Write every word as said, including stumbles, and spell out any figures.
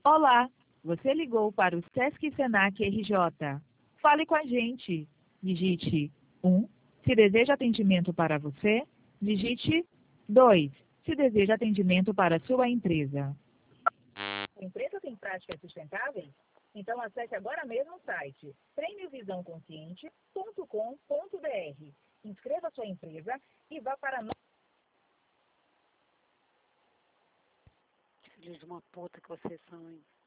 Olá, você ligou para o Sesc Senac R J. Fale com a gente. Digite um. Se deseja atendimento para você, digite dois. Se deseja atendimento para sua empresa. A empresa tem práticas sustentáveis? Então acesse agora mesmo o site prêmio visão consciente ponto com ponto br. Inscreva sua empresa e vá para a... Filhos de uma puta que vocês são, hein?